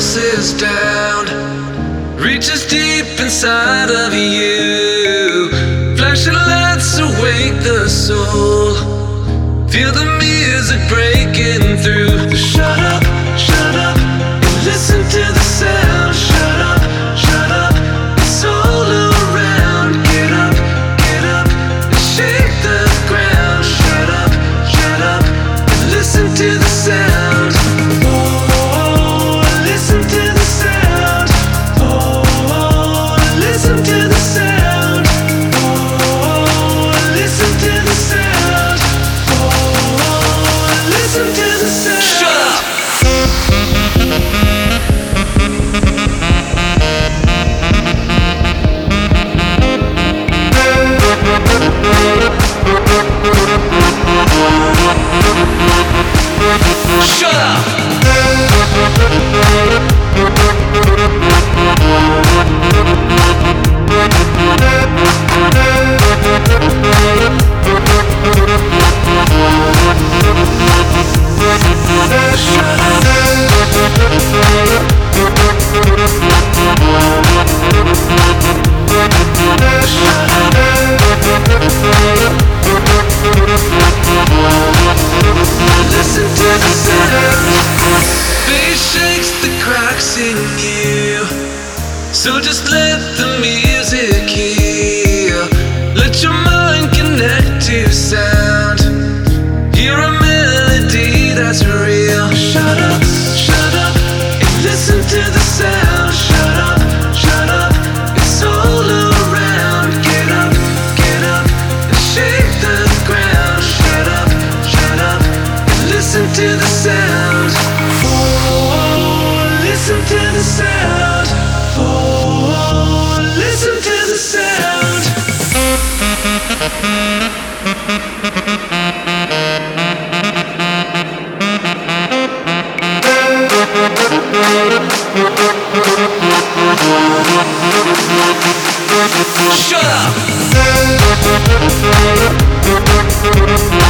pulses down, reaches deep inside of you. Flashing lights awake the soul. Feel the music breaking through. Shut up, and listen to the sound. Shut up, it's all around. Get up, and shake the ground. Shut up, and listen to the sound. Oh, listen to the sound. Oh, listen to the sound. Oh, listen to the sound. Oh, listen to the sound. Shut up. Shut up! Listen to the sound. Bass shakes the cracks in you, so just let the music heal. Let your mind connect to sound. Hear a melody that's real. Shut up, and listen to the sound. Shut up, it's all around. Get up, and shake the ground. Shut up, and listen to the sound. Oh, listen to the sound. Oh, listen to the sound. Shut up!